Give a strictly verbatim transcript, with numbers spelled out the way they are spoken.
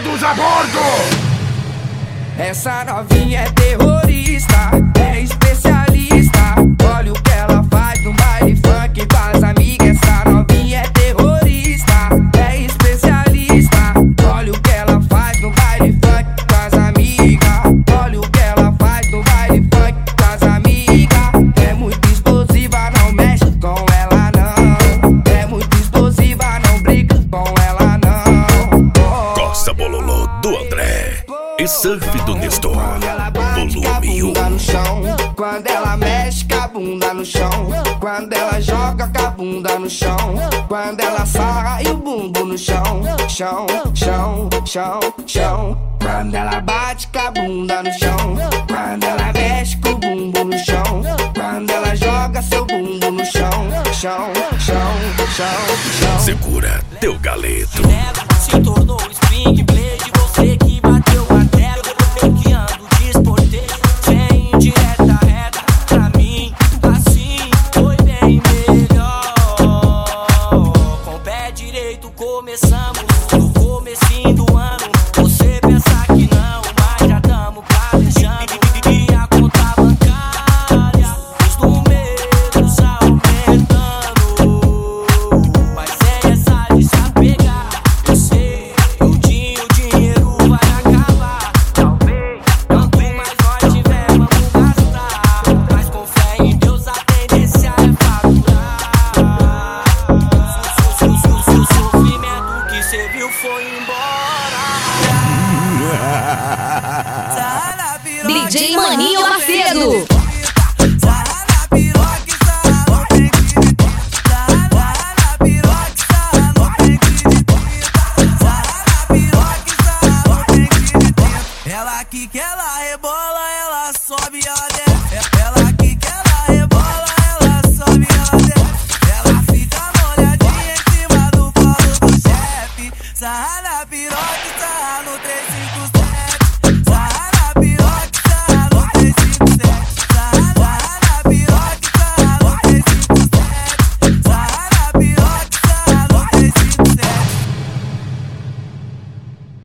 Todos a bordo! Essa novinha é terrorista, é especialista. Olha o que ela faz no baile funk com as amigas. Essa novinha é terrorista, é especialista. Olha o que ela faz no baile funk com as amigas. Olha o que ela faz no baile funk com as amigas. É muito explosiva, não mexe com ela não. É muito explosiva, não briga com ela não. Oh. Costa Bololô do André e surf do Nestor, volume um. No chão, quando ela mexe com a bunda no chão, quando ela joga com a bunda no chão, quando ela sarra e o bumbum no chão, chão, chão, chão, chão. Quando ela bate com a bunda no chão, quando ela mexe com o bumbum no chão, quando ela joga seu bumbum no chão, chão, chão, chão, chão. Segura teu galeto. Se tornou um swing blade, você que bateu a tela, eu que ando desportei, sem indireta reta, pra mim, assim, foi bem melhor. Com o pé direito começamos, no comecinho do ano, você pensa que não, mas já tamo planejando, e a conta bancária, os números aumentando, mas sem essa de se apegar, eu sei, o dia, o dinheiro vai acabar, talvez, quanto mais nós tiver, vamos gastar, mas com fé em Deus a tendência é faturar. O sofrimento que cê viu foi embora. D J Maninho Macedo. Ela que que ela rebola, ela sobe, ela desce. Ela que que ela rebola, ela sobe, ela desce. Ela fica molhadinha em cima do colo do chefe. Sarra na piroca, sarra no três cinco sete.